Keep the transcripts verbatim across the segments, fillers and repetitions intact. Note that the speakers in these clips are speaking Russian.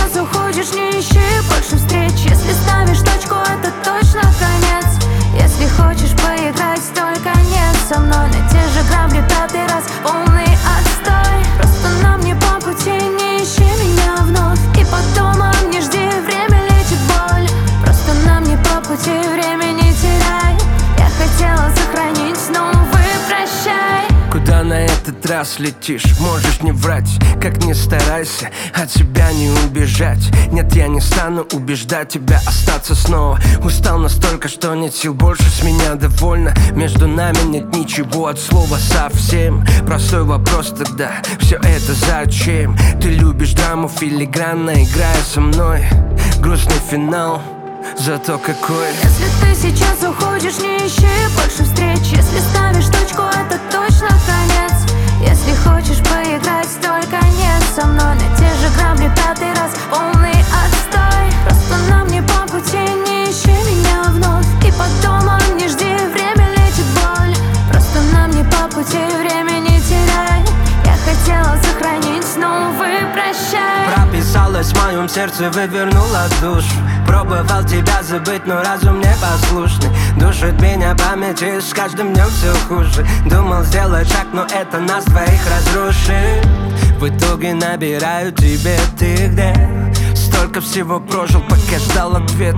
сейчас уходишь, не ищи больше встреч. Если ставишь точку, это точно конец. Если хочешь поиграть, только не со мной. На те же грабли пятый раз, полный отстой. Просто нам не по пути, не ищи меня вновь. И потом не жди, время лечит боль. Просто нам не по пути, время не теряй. Я хотела сохранить, но увы, прощай. Куда на этот раз летишь? Можешь не врать, как ни старайся, от себя не убежать. Нет, я не стану убеждать тебя остаться снова. Устал настолько, что нет сил больше, с меня довольно. Между нами нет ничего от слова совсем. Простой вопрос тогда, все это зачем? Ты любишь драму филигранно, играя со мной. Грустный финал, зато какой. Если ты сейчас уходишь, не ищи больше встреч. Если ставишь точку, это точно конец. Если хочешь поиграть, только не со мной. На те же грабли пятый раз, полный отстой. Просто нам не по пути, не ищи меня вновь. И потом не жди, время лечит боль. Просто нам не по пути, время не теряй. Я хотела сохранить, но увы, прощай. Прописалась в моем сердце, вывернула душу. Пробовал тебя забыть, но разум непослушный. Душит меня память, и с каждым днем все хуже. Думал сделать шаг, но это нас двоих разрушит. В итоге набираю тебе, ты где? Столько всего прожил, пока ждал ответ.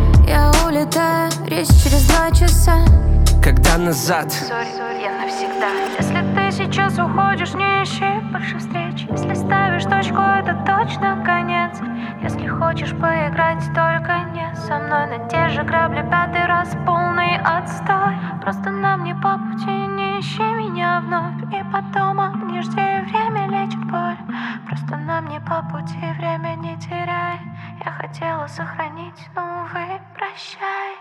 Я улетаю, рейс через два часа. Когда назад? Сори, я навсегда. Если ты сейчас уходишь, не ищи больше встреч. Если ставишь точку, это точно конец. Если хочешь поиграть, только не со мной. На те же грабли пятый раз, полный отстой. Просто нам не по пути, не ищи меня вновь. И потом не жди, время лечит боль. Просто нам не по пути, время не теряй. Я хотела сохранить, но увы, прощай.